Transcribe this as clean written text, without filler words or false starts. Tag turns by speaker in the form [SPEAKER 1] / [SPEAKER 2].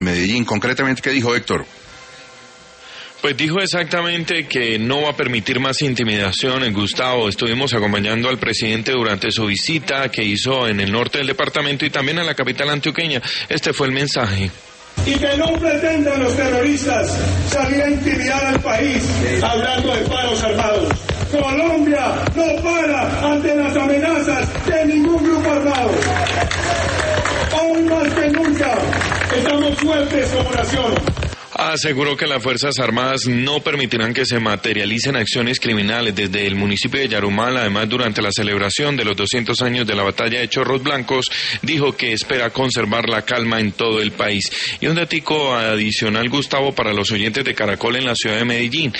[SPEAKER 1] Medellín. Concretamente, ¿qué dijo Héctor?
[SPEAKER 2] Pues dijo exactamente que no va a permitir más intimidación. Gustavo, estuvimos acompañando al presidente durante su visita que hizo en el norte del departamento y también en la capital antioqueña. Este fue el mensaje.
[SPEAKER 3] Y que no pretendan los terroristas salir a intimidar al país hablando de paros armados. Colombia no para ante las amenazas de ningún grupo armado. Hoy más que nunca estamos fuertes como nación.
[SPEAKER 2] Aseguró que las Fuerzas Armadas no permitirán que se materialicen acciones criminales desde el municipio de Yarumal. Además, durante la celebración de los 200 años de la batalla de Chorros Blancos, dijo que espera conservar la calma en todo el país. Y un datico adicional, Gustavo, para los oyentes de Caracol en la ciudad de Medellín.